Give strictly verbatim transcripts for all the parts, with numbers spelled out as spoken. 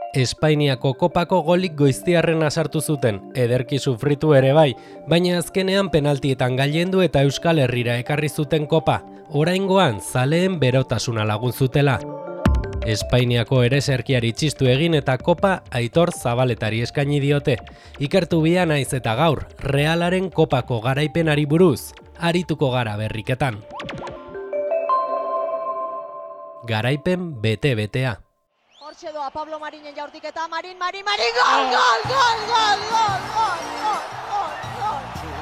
Espainiako kopako golik goiztiarrena sartu zuten, ederki sufritu ere bai, baina azkenean penaltietan gailendu eta Euskal Herrira ekarri zuten kopa, oraingoan zaleen berotasuna lagun zutela. Espainiako ereserkiari txistu egin eta kopa Aitor Zabaletari eskaini diote. Ikertu bia naiz eta gaur, Realaren kopako garaipenari buruz, arituko gara berriketan. Garaipen bete-betea. Hortxe doa Pablo Marinen jaurtiketa, Marin, Marin, Marin, gol, gol, gol, gol, gol, gol, gol, gol,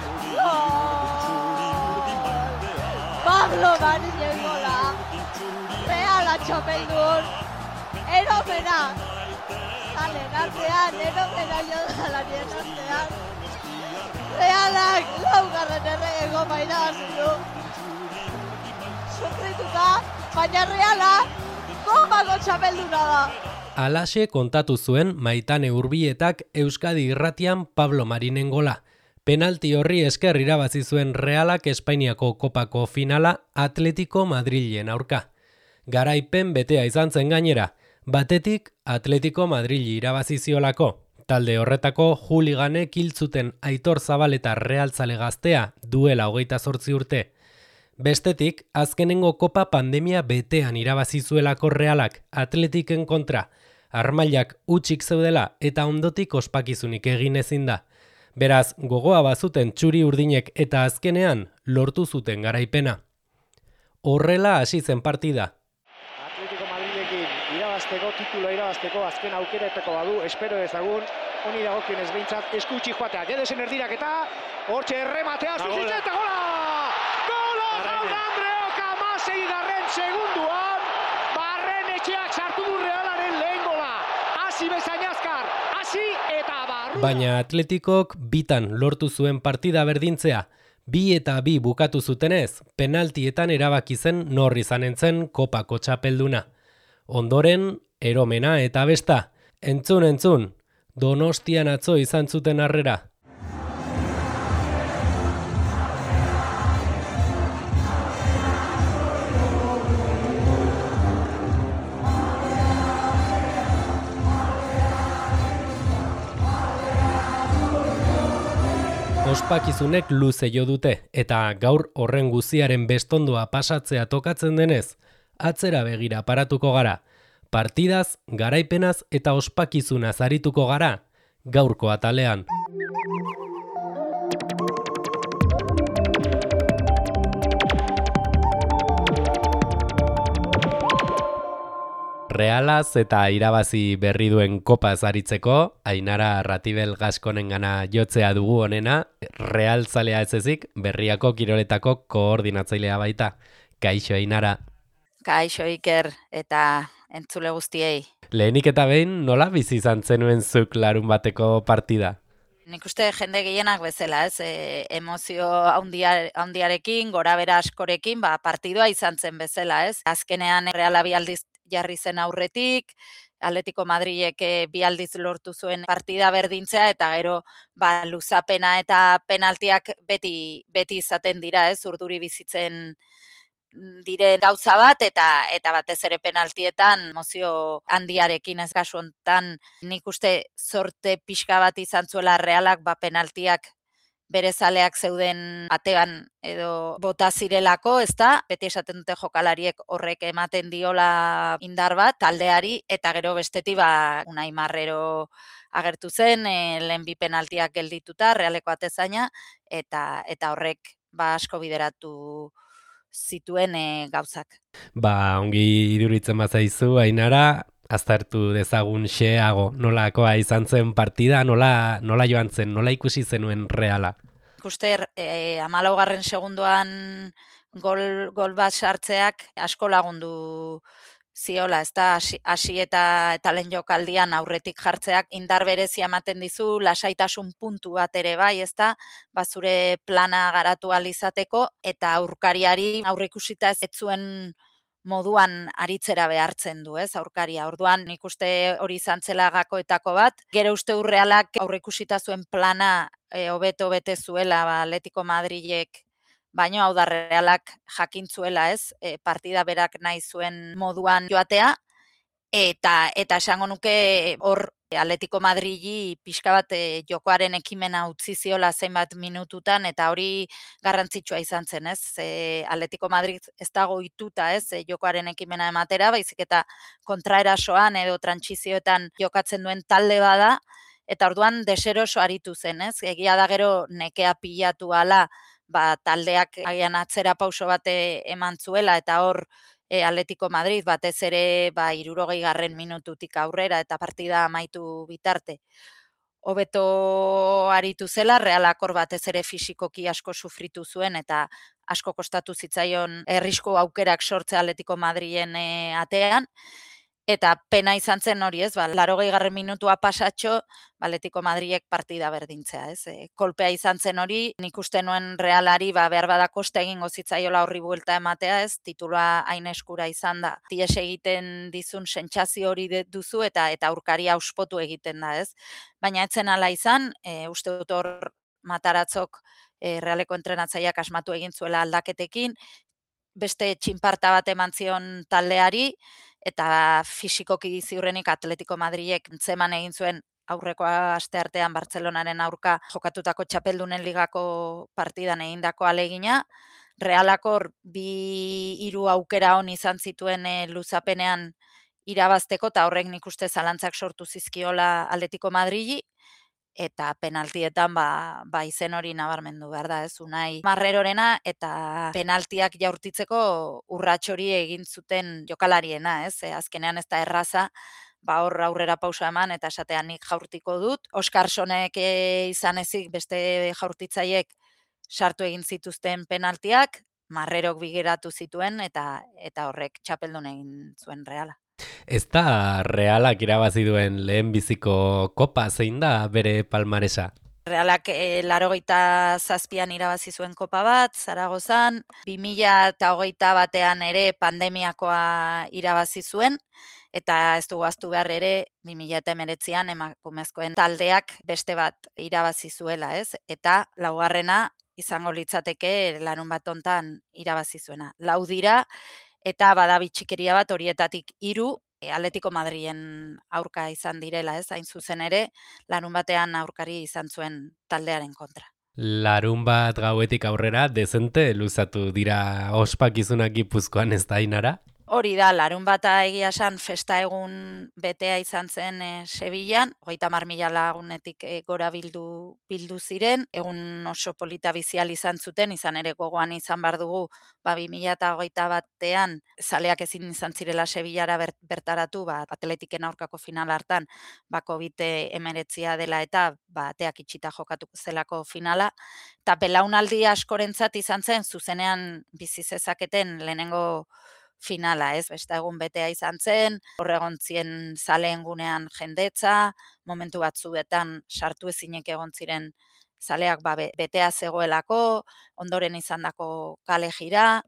gol. Pablo Marinen gola, Reala txapeldun, eromena, zalen artean, eromena jodalarien artean. Realak laugarren erregeko maina du. Sufrituta, baina Reala, kopako txapelduna da. Alaxe kontatu zuen Maitane Urbietak Euskadi Irratian Pablo Marinen gola. Penalti horri esker irabazi zuen Realak Espainiako kopako finala Atletico Madrilen aurka. Garaipen betea izan zen gainera, batetik Atletico Madrili irabazi ziolako. Talde horretako juliganek hil zuten Aitor Zabaleta realzale gaztea duela hogeita zortzi urte. Bestetik, azkenengo kopa pandemia betean irabazi zuelako Realak Atletiken kontra, armailak utxik zeudela eta ondotik ospakizunik egin ezin da. Beraz, gogoa bazuten txuri urdinek eta azkenean lortu zuten garaipena. Horrela hasi zen partida. Atletico Madrilekin irabazteko, tituloa irabazteko, azken aukeretako badu, espero ezagun, honi dagokionez behintzat, eskutsi joateak, edozen erdirak eta hortxe errematea, zuzitzen eta gola! Gola jaun Andreok amasei garren segunduan, Barrenetxeak sartu du Realaren lehen gola. Hasi bezain azkar, hasi eta barru. Baina Atletikok bitan lortu zuen partida berdintzea, bi eta bi bukatu zutenez, penaltietan erabaki zen nor izanen zen kopako txapelduna. Ondoren, eromena eta besta, entzun entzun, Donostian atzo izan zuten harrera. Ospakizunek luze jo dute eta gaur horren guziaren bestondoa pasatzea tokatzen denez, atzera begira paratuko gara. Partidaz, garaipenaz eta ospakizunaz arituko gara, gaurko atalean. Realaz eta irabazi berri duen kopaz aritzeko, Ainara Ratibel Gaskonengana jotzea dugu honena, realzalea ez ezik, berriako kiroletako koordinatzailea baita. Kaixo Ainara. Kaixo Iker eta entzule guztiei. Lehenik eta behin nola bizi izan zenuen zuk larun bateko partida? Nik uste jende gehienak bezala, ez, e, emozio haundia, haundiarekin, gora bera askorekin, ba, partidua izan zen bezala, ez. Azkenean Reala bi aldiz jarri zen aurretik, Atletico Madrilek bi aldiz lortu zuen partida berdintzea eta gero ba, luzapena eta penaltiak beti beti izaten dira, ez, urduri bizitzen diren gauza bat eta eta batez ere penaltietan emozio handiarekin ez kasu hontan nik uste zorte pixka bat izan zuela Realak ba penaltiak bere zaleak zeuden batean edo bota zirelako, ezta? Beti esaten dute jokalariek horrek ematen diola indar bat taldeari eta gero bestetik ba Unai Marrero agertu zen, e, lehen bi penaltiak geldituta Realeko atezaina eta eta horrek ba asko bideratu zituen e, gauzak. Ba, ongi iduritzen bazaizu, Ainara, aztertu dezagun xeago, nolakoa izan zen partida, nola, nola joan zen, nola ikusi zenuen Reala? Ikuste, e, amalaugarren segunduan gol, gol bat sartzeak asko lagundu ziola, ez da, hasi eta, eta lehen jokaldian aurretik jartzeak indar berezia ematen dizu, lasaitasun puntu bat ere bai, ez da, bazure plana garatu ahal izateko, eta aurkariari aurreikusita ez zuen moduan aritzera behartzen du, ez, aurkaria. Orduan, nik uste hori izan zela gakoetako bat. Gero uste Realak aurreikusita zuen plana e, hobeto bete zuela, ba, Atletico Madrilek baino hau da Realak jakintzuela, ez, e, partida berak nahi zuen moduan joatea, Eta eta esango nuke hor Atletico Madridi pixka bat e, jokoaren ekimena utzi ziola zenbat minututan eta hori garrantzitsua izan zen, ez? E, Atletico Madrid ez dago ohituta, ez? E, jokoaren ekimena ematera, baizik eta kontraerasoan edo trantsizioetan jokatzen duen talde bada eta orduan deseroso aritu zen, ez? Egia da gero nekea pilatu hala, ba taldeak agian atzera pauso bate eman zuela eta hor E, Atletico Madrid batez ere ba hirurogei garren minututik aurrera eta partida amaitu bitarte hobeto aritu zela, Realak hor batez ere fisikoki asko sufritu zuen eta asko kostatu zitzaion errisku aukerak sortzea Atletico Madrilen e, atean. Eta pena izan zen hori, ez, ba, laurogei garren minutua pasatxo, Atletico Madrilek partida berdintzea, ez. E, kolpea izan zen hori, nik uste nuen Realari, ba, behar bada koste egingo zitzaiola horri buelta ematea, ez, titula hain eskura izan da. Ties egiten dizun sentsazio hori duzu eta eta aurkaria auspotu egiten da, ez. Baina etzen hala izan, e, uste dut hor Mataratzok e, Realeko entrenatzaileak asmatu egin zuela aldaketekin, beste txinparta bat eman zion taldeari, eta fisikoki ziurrenik Atletico Madrilek antzeman egin zuen aurreko asteartean Bartzelonaren aurka jokatutako txapeldunen ligako partidan egindako alegina. Realakor bi hiru aukera on izan zituen e, luzapenean irabazteko, eta horrek nik uste zalantzak sortu zizkiola Atletico Madrili, eta penaltietan ba, ba izen hori nabarmendu behar da, ez, Unai Marrerorena, eta penaltiak jaurtitzeko urrats hori egin zuten jokalariena, ez, e, azkenean ez da erraza, ba hor aurrera pausa eman, eta esatean nik jaurtiko dut. Oskarsonek e, izan ezik beste jaurtitzaiek sartu egin zituzten penaltiak, Marrerok bigeratu zituen, eta eta horrek txapeldun egin zuen Reala. Ez da Realak irabazi duen lehen biziko kopa, zein da bere palmaresa? Realak e, laurogeita zazpian irabazi zuen kopa bat, Zaragozan, bi mila hogeita batean ere pandemiakoa irabazi zuen, eta ez dugu ahaztu behar ere, bi mila hemeretzian emakumezkoen taldeak beste bat irabazi zuela, ez? Eta laugarrena izango litzateke larun bat hontan irabazi zuena. Lau dira, eta bada bitxikeria bat horietatik hiru Atletico Madrilen aurka izan direla, ez, hain zuzen ere, larun batean aurkari izan zuen taldearen kontra. Larun bat gauetik aurrera, dezente luzatu dira ospakizunak Gipuzkoan, ez da, Ainara? Hori da, larun bata egia esan festa egun betea izan zen e, Sevillan, hogeita hamar mila lagunetik e, gora bildu, bildu ziren, egun oso polita bizial izan zuten, izan ere gogoan izan bar dugu, ba, bi mila hogeita batean, zaleak ezin izan zirela Sevillara bert, bertaratu, ba, Atletiken aurkako final hartan, ba, covid hemeretzia dela eta, ba, ateak itxita jokatuko zelako finala, eta belaunaldi askorentzat izan zen, zuzenean bizi zezaketen lehenengo finala, ez, beste egun betea izan zen, horregon zien zaleen gunean jendetza, momentu batzuetan sartu ezinek egon ziren zaleak ba, betea zegoelako, ondoren izandako kale jira,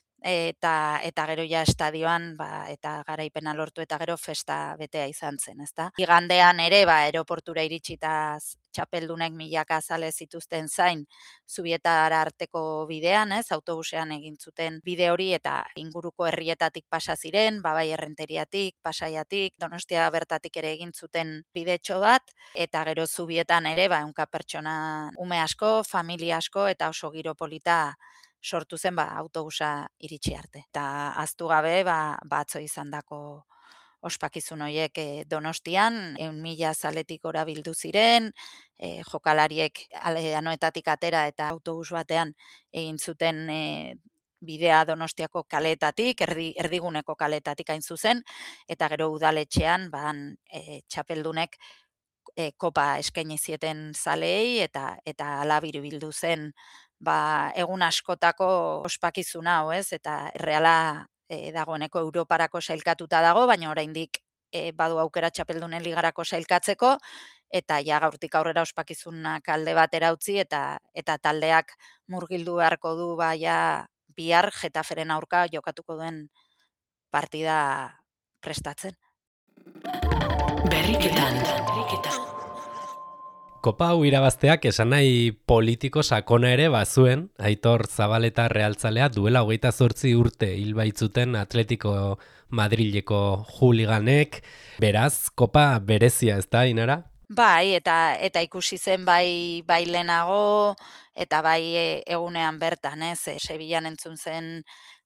eta eta gero ja estadioan ba, eta garaipena lortu eta gero festa betea izan zen, ezta? Igandean ere ba aeroportura iritsita txapeldunek milaka zale zituzten zain Zubietara arteko bidean, ez? Autobusean egin zuten bide hori eta inguruko herrietatik pasa ziren, ba bai Errenteriatik, Pasaiatik, Donostia bertatik ere egin zuten bidetxo bat eta gero Zubietan ere ba ehunka pertsona ume asko, familia asko eta oso giro polita sortu zen ba, autobusa iritsi arte. Eta aztu gabe, ba, batzo izandako ospakizun horiek e, Donostian, ehun mila zaletik gora bildu ziren, e, jokalariek anoetatik atera eta autobus batean egin zuten e, bidea Donostiako kaleetatik, erdi, erdiguneko kaleetatik hain zuzen, eta gero udaletxean, ban, e, txapeldunek e, kopa eskaini zieten zaleei, eta eta alabiru bildu zen ba, egun askotako ospakizuna hau, ez, eta Reala e, dagoeneko Europarako sailkatuta dago, baina oraindik e, badu aukera txapeldunen ligarako sailkatzeko, eta ja gaurtik aurrera ospakizunak alde batera utzi, eta eta taldeak murgildu beharko du ba, ja, bihar Getaferen aurka jokatuko duen partida prestatzen. Berriketan. Berriketan. Kopa hau irabazteak esan nahi politiko sakona ere bazuen, Aitor Zabaleta realtzalea duela hogeita zortzi urte hil baitzuten Atletico Madrileko juliganek, beraz, kopa berezia ez da, Inara? Bai, eta eta ikusi zen bai bai lehenago eta bai e, egunean bertan, ez? E, Sevillan entzun zen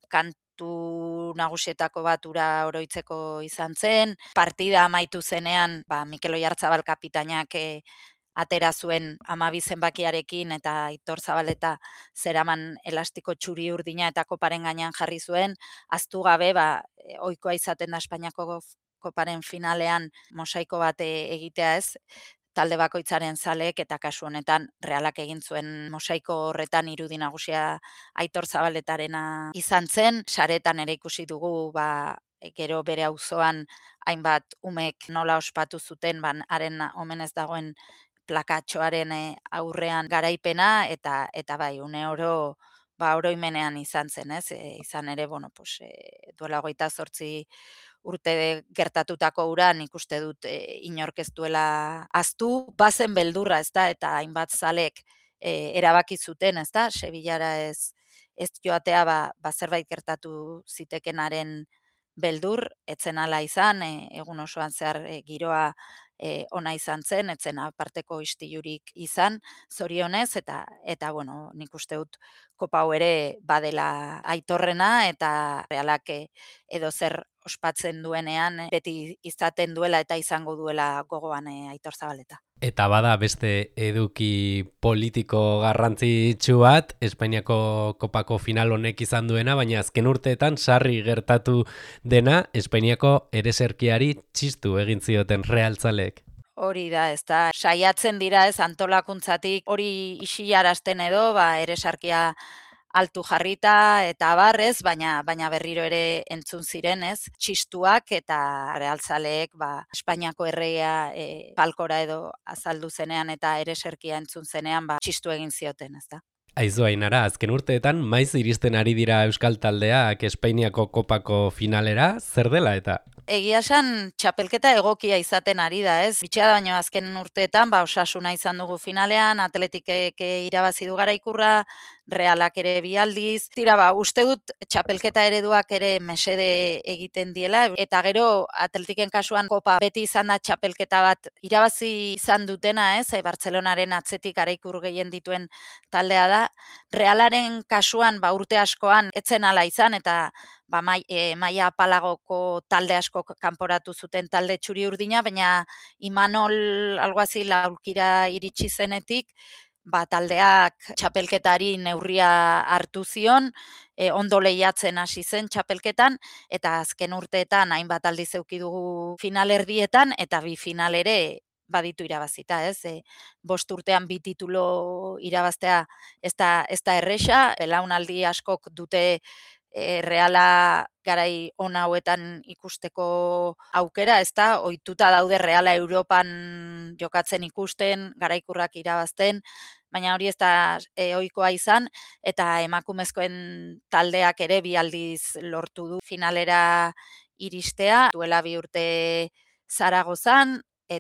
kantu nagusietako bat ura oroitzeko izan zen. Partida amaitu zenean, ba Mikel Oyarzabal kapitainak e, atera zuen hamabi zenbakiarekin eta Aitor Zabaleta zeraman elastiko txuri urdina eta koparen gainean jarri zuen, ahaztu gabe, ba ohikoa izaten da Espainiako koparen finalean mosaiko bat egitea, ez, talde bakoitzaren zaleek, eta kasu honetan Realak egin zuen mosaiko horretan irudi nagusia Aitor Zabaletarena izan zen. Saretan ere ikusi dugu, ba, gero bere auzoan hainbat umek nola ospatu zuten, ban haren omenez dagoen plakatxoaren aurrean garaipena, eta eta bai, une oro ba oroimenean izan zen, ez? E, izan ere, bueno, pues, e, duela hogeita zortzi urte gertatutako ura nik uste dut e, inork ez duela ahaztu, bazen beldurra, ezta, eta hainbat zalek e, erabaki zuten, ezta, Sevillara ez ez joatea, ba, ba zerbait gertatu zitekenaren beldur, etzen ala izan, e, egun osoan zehar e, giroa e, ona izan zen, etzen aparteko istilurik izan, zorionez, eta eta bueno, nik uste dut kopa hau ere badela Aitorrena, eta Realak edo zer ospatzen duenean beti izaten duela eta izango duela gogoan e, Aitor Zabaleta. Eta bada beste eduki politiko garrantzitsu bat, Espainiako kopako final honek izan duena, baina azken urteetan sarri gertatu dena Espainiako ereserkiari txistu egin zioten realtzalek. Hori da, ez da, saiatzen dira ez antolakuntzatik hori isilarazten edo, ba, eresarkia altu jarrita eta abarrez, baina baina berriro ere entzun ziren, ez? Txistuak eta realtzaleek, ba, Espainiako erreia e, palkora edo azaldu zenean eta ereserkia entzun zenean, ba, txistu egin zioten, ez da? Aizu, Ainara, azken urteetan maiz iristen ari dira euskal taldeak Espainiako kopako finalera, zer dela eta? Egia esan txapelketa egokia izaten ari da, ez? Bitxea da, baino azken urteetan, ba, Osasuna izan dugu finalean, Atletikek irabazi du Garaikurra, Realak ere bi aldiz. Tira, ba, uste dut txapelketa ereduak ere mesede egiten diela, eta gero Atletiken kasuan kopa beti izan da txapelketa bat irabazi izan dutena, ez? Bartzelonaren atzetik Garaikur gehien dituen taldea da. Realaren kasuan, ba, urte askoan etzen ala izan, eta ba, mai, e, maia apalagoko talde asko kanporatu zuten talde txuri urdina, baina Imanol alguazi laulkira iritsi zenetik, ba, taldeak txapelketari neurria hartu zion, e, ondo lehiatzen hasi zen txapelketan, eta azken urteetan hainbat aldiz eduki dugu finalerdietan, eta bi final ere baditu irabazita, ez? E, bost urtean bi titulo irabaztea ez da, ez da erresa, belaunaldi askok dute E, Reala garai ona hauetan ikusteko aukera, ez da, ohituta daude Reala Europan jokatzen ikusten, Garaikurrak irabazten, baina hori ez da e, ohikoa izan, eta emakumezkoen taldeak ere bi aldiz lortu du finalera iristea, duela bi urte Zaragozan,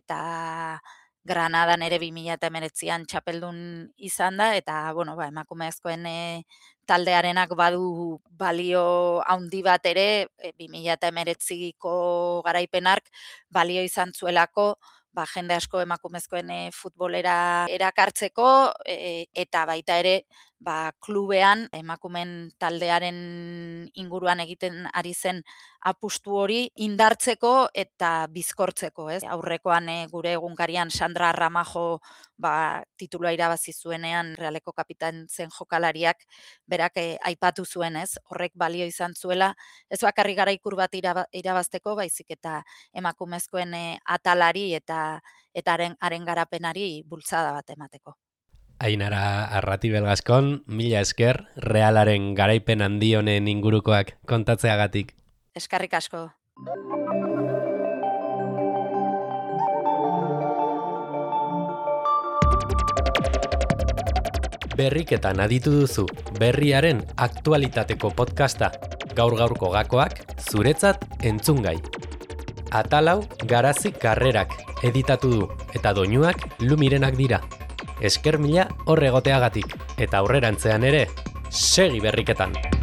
eta Granadan ere bi mila hemeretzian txapeldun izan da, eta bueno, ba, emakumezkoen e, taldearenak badu balio handi bat ere, e, bi mila hemeretziko garaipenark balio izan zuelako, ba, jende asko emakumezkoen e, futbolera erakartzeko, e, eta baita ere, ba, klubean emakumen taldearen inguruan egiten ari zen apustu hori indartzeko eta bizkortzeko, ez? Aurrekoan e, gure egunkarian Sandra Ramajo ba, titulua irabazi zuenean Realeko kapitain zen jokalariak berak e, aipatu zuen, ez? Horrek balio izan zuela, ez bakarrik Garaikur bat iraba, irabazteko, baizik eta emakumezkoen e, atalari eta eta haren, haren garapenari bultzada bat emateko. Ainara Arratibel Gaskon, mila esker, Realaren garaipen handi honen ingurukoak kontatzeagatik. Eskerrik asko. Berriketan aditu duzu, berriaren aktualitateko podcasta, gaur gaurko gakoak, zuretzat entzungai. Atalau Garazi Karrerak editatu du, eta doinuak Lumirenak dira. Esker mila horregoteagatik, eta aurrerantzean ere, segi berriketan!